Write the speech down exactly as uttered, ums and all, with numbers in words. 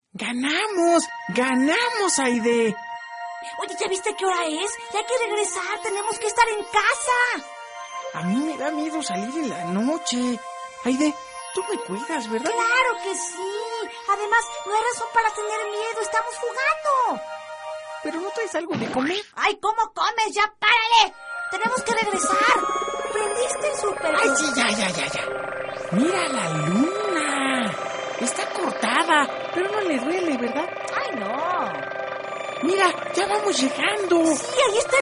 ¡Ganamos! ¡Ganamos, Aide! Oye, ¿ya viste qué hora es? Ya hay que regresar, tenemos que estar en casa. A mí me da miedo salir en la noche. Aide, tú me cuidas, ¿verdad? Claro que sí. Además, no hay razón para tener miedo, estamos jugando. ¿Pero no traes algo de comer? ¡Ay, cómo comes! ¡Ya párale! Tenemos que regresar. ¿Prendiste el súper? ¡Ay, sí, ya, ya, ya, ya! ¡Mira la luna! Está cortada, pero no le duele, ¿verdad? ¡Ay, no! ¡Mira, ya vamos llegando! Sí, ahí está